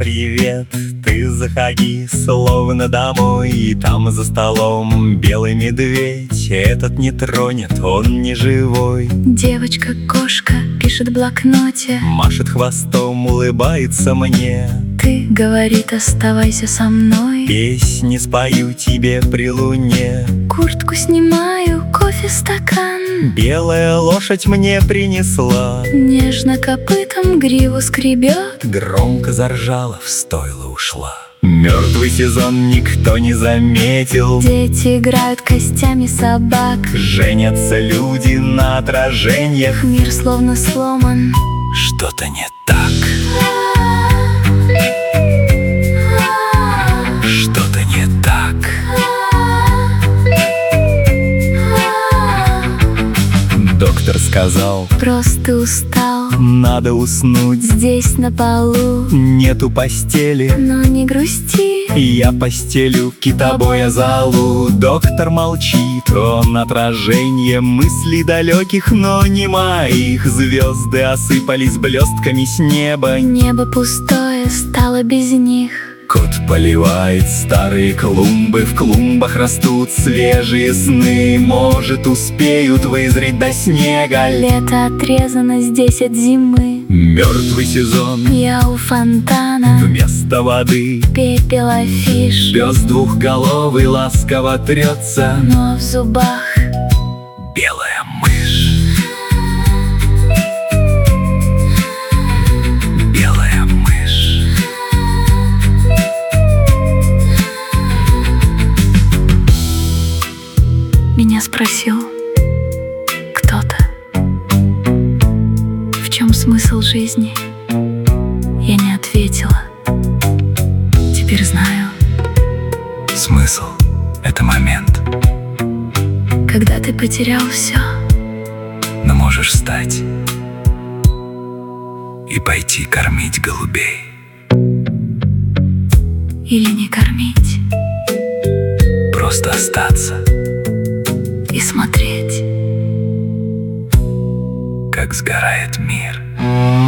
привет, ты заходи словно домой. И там за столом белый медведь, этот не тронет, он не живой. Девочка-кошка пишет в блокноте, Машет хвостом, улыбается мне. ты, говорит, оставайся со мной. Песни спою тебе при луне. Куртку снимаю, кофе стакан, Белая лошадь мне принесла. нежно копытом гриву скребет. Громко заржала, в стойло ушла. Мертвый сезон никто не заметил. Дети играют костями собак, Женятся люди на отражениях. мир словно сломан. Что-то не так, что-то не так. Доктор сказал, Просто устал, надо уснуть. здесь на полу, Нету постели, но не грусти. я постелю китобоя залу. Доктор молчит, он отражение мыслей далеких, но не моих. Звезды осыпались блестками с неба. Небо пустое стало без них. Кот поливает старые клумбы, в клумбах растут свежие сны. Может, успеют вызреть до снега. Лето отрезано здесь от зимы. Мертвый сезон, Я у фонтана, вместо воды пепел афиш, пес двухголовый ласково трется. но в зубах Белая мышь, белая мышь. меня спросил кто-то, в чем смысл жизни. Я не ответила. Теперь знаю, Смысл — это момент, когда ты потерял все, но можешь встать и пойти кормить голубей. или не кормить, Просто остаться, и смотреть. как сгорает мир.